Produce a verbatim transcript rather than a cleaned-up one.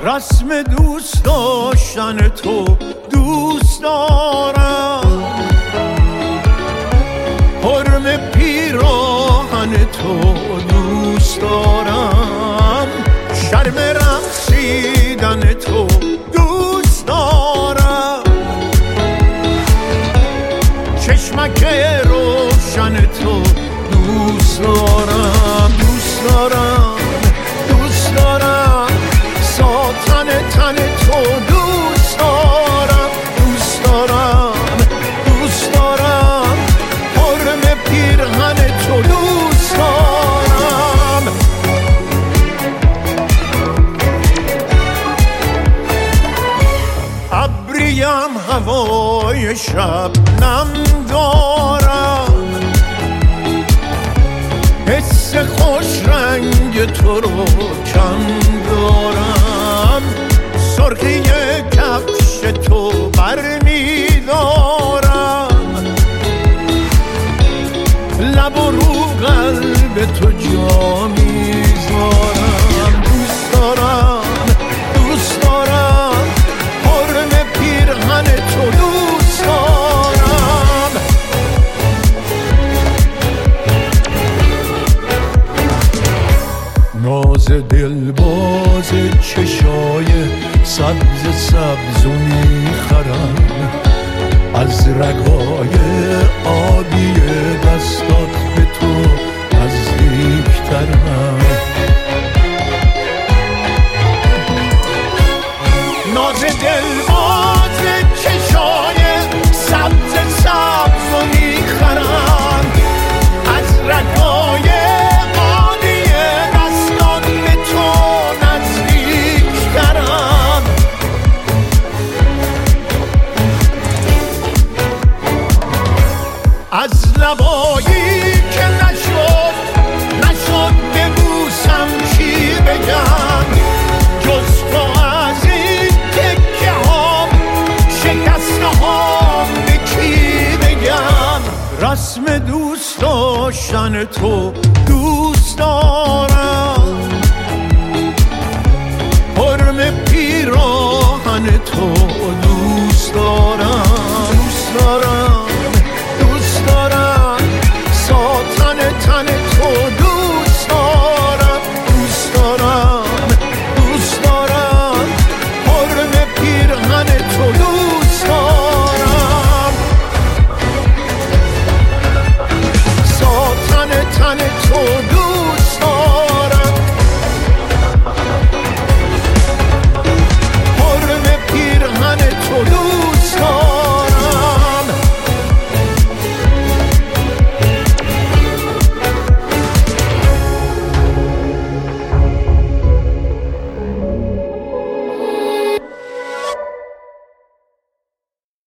رسم دوست داشتن تو دوست دارم، حرم پیراهن تو دوست دارم، شرم رقصیدن تو دوست دارم، چشمک روشن تو دوست دارم، دوست دارم، دوست دارم، ساتن تن تو دوست دارم، دوست دارم، دوست دارم، حرم پیرهن تو دوست دارم. ابریم هوای شب نم دارم، حس خوش رنگ تو رو کم دارم، سرخی کفش تو بر می دارم، لب و رو قلب تو جا می زارم، دوست دارم، دوست دارم، حرم پیرهن تو دوست دارم. ناز دلباز چشای سبز سبز و میخرم، از رگای آبی دستات به تو نزدیکترم. ناز دلباز چشای سبز سبز و میخرم، از رگای آبی دستات به تو نزدیکترم. از لبایی که نشد نشد ببوسم چی بگم، جز تو از این تکه هام شکسته هام به کی بگم. رسم دوست داشتن تو دوست دارم، حرم پیراهن تو